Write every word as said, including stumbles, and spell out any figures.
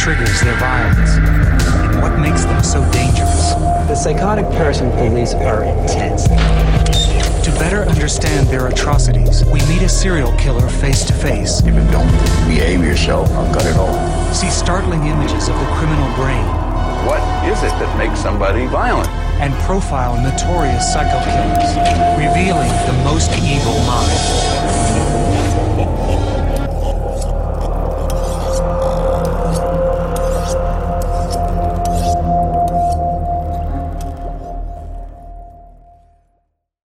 triggers their violence, and what makes them so dangerous. The psychotic person police are intense. To better understand their atrocities, we meet a serial killer face to face. If you don't behave yourself, I'll cut it off. See startling images of the criminal brain. What is it that makes somebody violent? And profile notorious psycho killers.